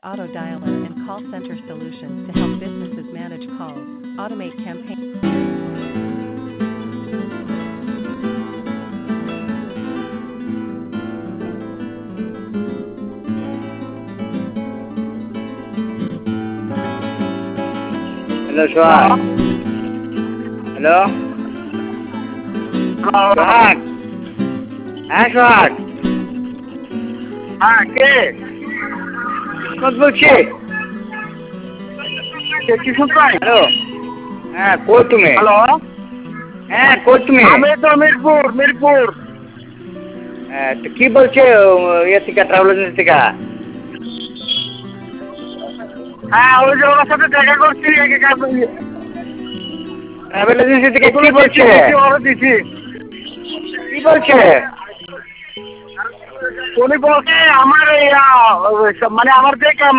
auto dialer and call center solutions to help businesses manage calls, automate campaigns. Hello Sohag, hello Sohag, হ্যাঁ সোহাগ, হ্যাঁ কে বলছি। কিশোর ভাই? Hello, হ্যাঁ কই তুমি? হ্যালো, হ্যাঁ কই তুমি? আমি তো মিরপুর। হ্যাঁ তো কি বলছে ইয়ে থেকে ট্রাভেল এজেন্সি থেকে? হ্যাঁ ওই যে ওনার সাথে দেখা করছি। ট্রাভেল এজেন্সি থেকে কি বলছে? ওরা দিছি। কি বলছে? উনি বলছে আমার মানে আমার যে